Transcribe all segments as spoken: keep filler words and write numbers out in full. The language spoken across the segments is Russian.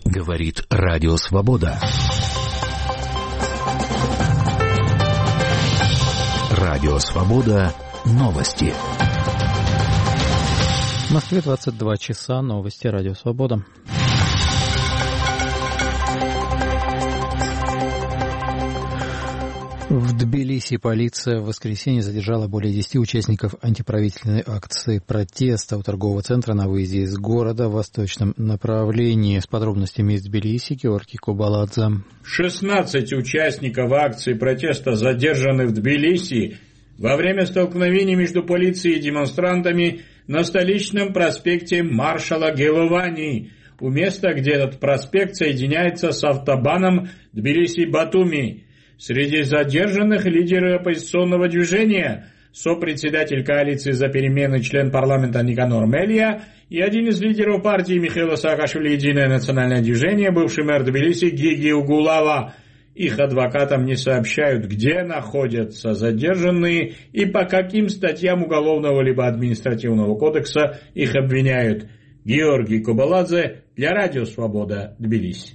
Говорит Радио Свобода. Радио Свобода. Новости. В Москве двадцать два часа. Новости. Радио Свобода. В Тбилиси полиция в воскресенье задержала более десяти участников антиправительственной акции протеста у торгового центра на выезде из города в восточном направлении. С подробностями из Тбилиси Георгий Кубаладзе. шестнадцать участников акции протеста задержаны в Тбилиси во время столкновений между полицией и демонстрантами на столичном проспекте маршала Геловани, у места, где этот проспект соединяется с автобаном Тбилиси-Батуми. Среди задержанных лидеры оппозиционного движения, сопредседатель коалиции за перемены, член парламента Никанор Мелия и один из лидеров партии Михаила Саакашвили «Единое национальное движение», бывший мэр Тбилиси Гиги Угулава. Их адвокатам не сообщают, где находятся задержанные и по каким статьям Уголовного либо Административного кодекса их обвиняют. Георгий Кубаладзе для Радио Свобода, Тбилиси.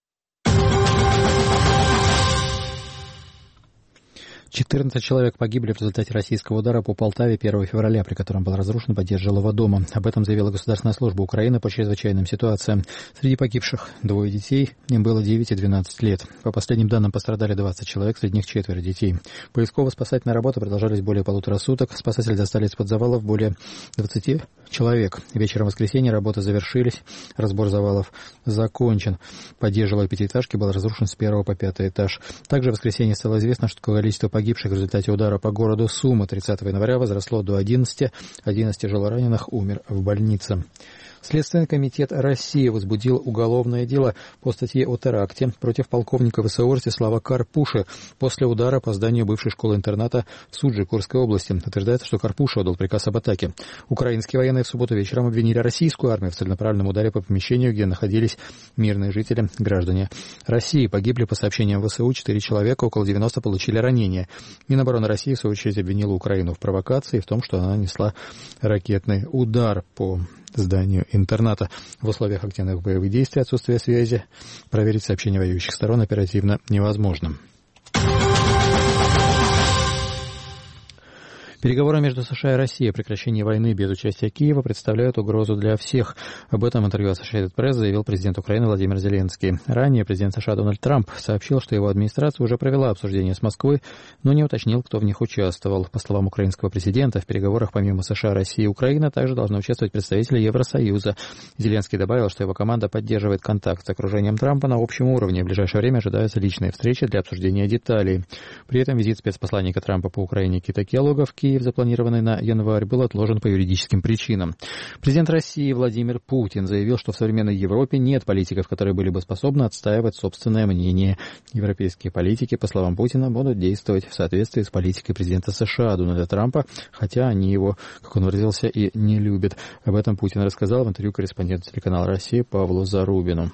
четырнадцать человек погибли в результате российского удара по Полтаве первого февраля, при котором был разрушен подъезд жилого дома. Об этом заявила Государственная служба Украины по чрезвычайным ситуациям. Среди погибших двое детей, им было девять и двенадцать лет. По последним данным пострадали двадцать человек, среди них четверо детей. Поисково-спасательные работы продолжались более полутора суток. Спасатели достали из-под завалов более двадцати человек. Вечером воскресенья работы завершились, разбор завалов закончен. Подъезд жилой пятиэтажки был разрушен с первого по пятый этаж. Также в воскресенье стало известно, что количество погибших в результате удара по городу Сума тридцатого января возросло до одиннадцати. одиннадцать тяжелораненых умер в больнице. Следственный комитет России возбудил уголовное дело по статье о теракте против полковника ВСУ Ростислава Карпуши после удара по зданию бывшей школы-интерната в Суджи Курской области. Утверждается, что Карпуша отдал приказ об атаке. Украинские военные в субботу вечером обвинили российскую армию в целенаправленном ударе по помещению, где находились мирные жители, граждане России. Погибли, по сообщениям ВСУ, четыре человека, около девяноста получили ранения. Минобороны России, в свою очередь, обвинила Украину в провокации и в том, что она нанесла ракетный удар по зданию интерната. В условиях активных боевых действий, отсутствия связи, проверить сообщения воюющих сторон оперативно невозможно. Переговоры между США и Россией о прекращении войны без участия Киева представляют угрозу для всех. Об этом в интервью Associated Press заявил президент Украины Владимир Зеленский. Ранее президент США Дональд Трамп сообщил, что его администрация уже провела обсуждение с Москвой, но не уточнил, кто в них участвовал. По словам украинского президента, в переговорах помимо США, России и Украины также должны участвовать представители Евросоюза. Зеленский добавил, что его команда поддерживает контакт с окружением Трампа на общем уровне. В ближайшее время ожидаются личные встречи для обсуждения деталей. При этом визит спецпосланника Трампа по Украине Кита Келлога в Киев, запланированный на январь, был отложен по юридическим причинам. Президент России Владимир Путин заявил, что в современной Европе нет политиков, которые были бы способны отстаивать собственное мнение. Европейские политики, по словам Путина, будут действовать в соответствии с политикой президента США Дональда Трампа, хотя они его, как он выразился, и не любят. Об этом Путин рассказал в интервью корреспонденту телеканала «Россия» Павлу Зарубину.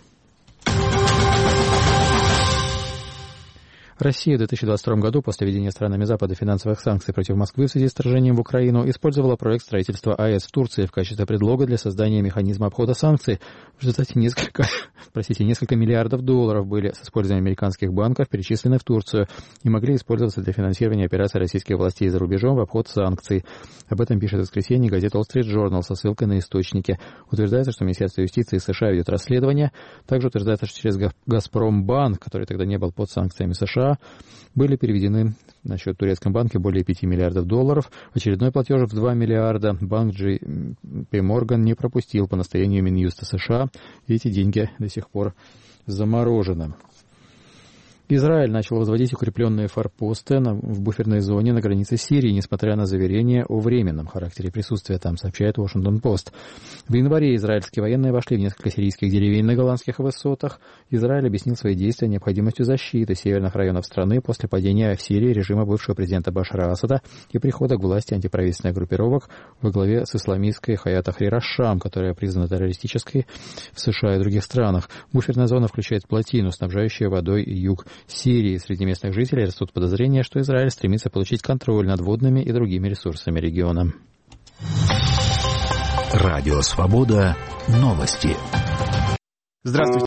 Россия в две тысячи двадцать втором году после введения странами Запада финансовых санкций против Москвы в связи с вторжением в Украину использовала проект строительства АЭС в Турции в качестве предлога для создания механизма обхода санкций. В результате несколько, простите, несколько миллиардов долларов были с использованием американских банков перечислены в Турцию и могли использоваться для финансирования операций российских властей за рубежом в обход санкций. Об этом пишет в воскресенье газета Wall Street Journal со ссылкой на источники. Утверждается, что Министерство юстиции США ведет расследование. Также утверждается, что через Газпромбанк, который тогда не был под санкциями США, были переведены на счет в турецком банке более пяти миллиардов долларов. Очередной платеж в два миллиарда банк джей пи Morgan не пропустил по настоянию Минюста США. И эти деньги до сих пор заморожены. Израиль начал возводить укрепленные форпосты в буферной зоне на границе Сирии, несмотря на заверения о временном характере присутствия там, сообщает Washington-Post. В январе израильские военные вошли в несколько сирийских деревень на голландских высотах. Израиль объяснил свои действия необходимостью защиты северных районов страны после падения в Сирии режима бывшего президента Башара Асада и прихода к власти антиправительственных группировок во главе с исламистской Хаят Тахрир аш-Шам, которая признана террористической в США и других странах. Буферная зона включает плотину, снабжающую водой юг Сирии. Среди местных жителей растут подозрения, что Израиль стремится получить контроль над водными и другими ресурсами региона. Радио Свобода. Новости. Здравствуйте.